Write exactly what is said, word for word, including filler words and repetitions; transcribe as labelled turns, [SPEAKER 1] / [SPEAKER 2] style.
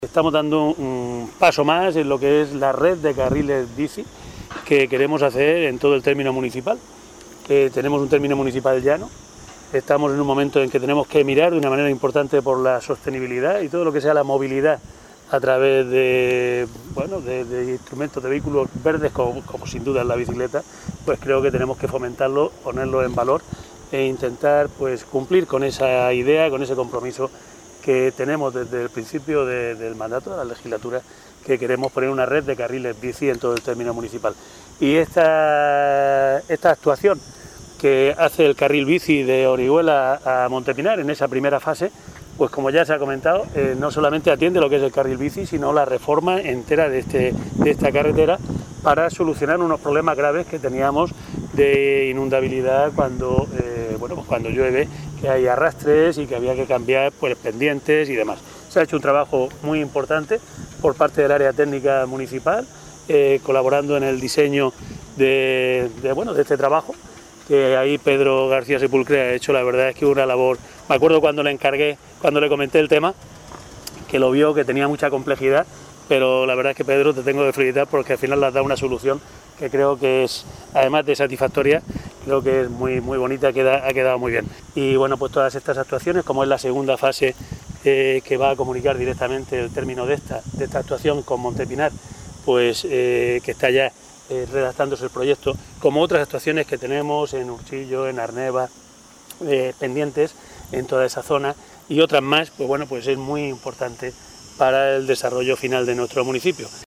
[SPEAKER 1] Estamos dando un paso más en lo que es la red de carriles bici que queremos hacer en todo el término municipal. Eh, tenemos un término municipal llano, estamos en un momento en que tenemos que mirar de una manera importante por la sostenibilidad y todo lo que sea la movilidad a través de, bueno, de, de instrumentos de vehículos verdes como, como sin duda es la bicicleta. Pues creo que tenemos que fomentarlo, ponerlo en valor e intentar pues cumplir con esa idea, con ese compromiso que tenemos desde el principio de, del mandato de la legislatura, que queremos poner una red de carriles bici en todo el término municipal. Y esta, esta actuación que hace el carril bici de Orihuela a Montepinar en esa primera fase, pues como ya se ha comentado, eh, no solamente atiende lo que es el carril bici, sino la reforma entera de, este, de esta carretera para solucionar unos problemas graves que teníamos de inundabilidad cuando, eh, bueno, pues cuando llueve, que hay arrastres y que había que cambiar pues, pendientes y demás. Se ha hecho un trabajo muy importante por parte del área técnica municipal, eh, colaborando en el diseño de, de, bueno, de este trabajo, que ahí Pedro García Sepulcre ha hecho, la verdad es que una labor. Me acuerdo cuando le encargué, cuando le comenté el tema, que lo vio, que tenía mucha complejidad, pero la verdad es que Pedro te tengo que felicitar porque al final le has dado una solución que creo que es, además de satisfactoria, creo que es muy, muy bonita, queda, ha quedado muy bien. Y bueno, pues todas estas actuaciones, como es la segunda fase eh, que va a comunicar directamente el término de esta, de esta actuación con Montepinar, pues eh, que está ya eh, redactándose el proyecto, como otras actuaciones que tenemos en Urchillo, en Arneva, eh, pendientes en toda esa zona y otras más, pues bueno, pues es muy importante para el desarrollo final de nuestro municipio.